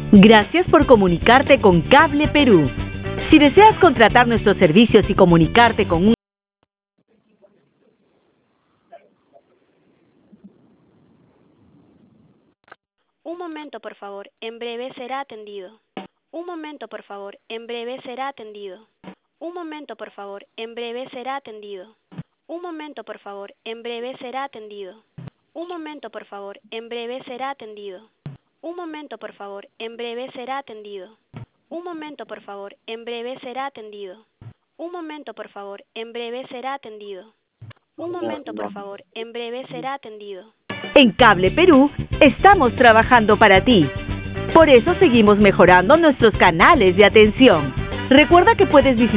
Gracias por comunicarte con Cable Perú. Si deseas contratar nuestros servicios y comunicarte con un Un momento, por favor. En breve será atendido. Un momento, por favor. En breve será atendido. Un momento, por favor. En breve será atendido. Un momento, por favor. En breve será atendido. Un momento, por favor. En breve será atendido. Un momento, por favor. En breve será atendido. Un momento, por favor. En breve será atendido. Un momento, por favor. En breve será atendido. Un momento, por favor. En breve será atendido. En Cable Perú estamos trabajando para ti. Por eso seguimos mejorando nuestros canales de atención. Recuerda que puedes visitar